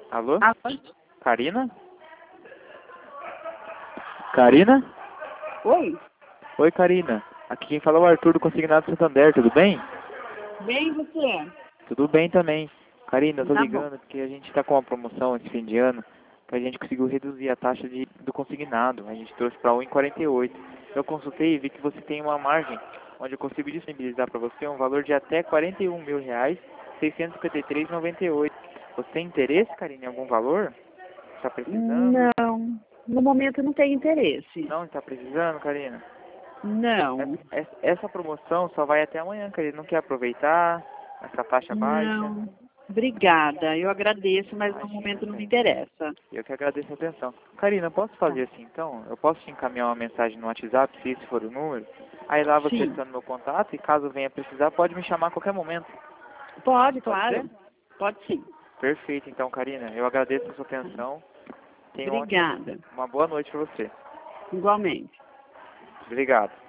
Alô? Alô? Karina? Karina? Oi? Oi, Karina. Aqui quem fala é o Arthur do Consignado Santander, tudo bem? Bem, você? Tudo bem também. Karina, eu tô Tá bom. ligando porque a gente tá com uma promoção esse fim de ano que a gente conseguiu reduzir a taxa do consignado. A gente trouxe para 1,48. Eu consultei e vi que você tem uma margem onde eu consigo disponibilizar para você um valor de até R$ 41.000, 653,98. Você tem interesse, Karina, em algum valor? Está precisando? Não, no momento não tenho interesse. Não está precisando, Karina? Não, Essa promoção só vai até amanhã, Karina. Não quer aproveitar essa taxa baixa? não. Obrigada, eu agradeço, mas no Imagina, momento não me Karina. interessa. Eu que agradeço a atenção. Karina, posso Tá. fazer assim então? Eu posso te encaminhar uma mensagem no WhatsApp, se esse for o número. Aí lá você Sim, adiciona meu contato e caso venha precisar, pode me chamar a qualquer momento. pode, Pode ser? claro. Pode sim. Perfeito, então, Karina. Eu agradeço a sua atenção. Tenha Obrigada, uma boa noite para você. igualmente. Obrigado.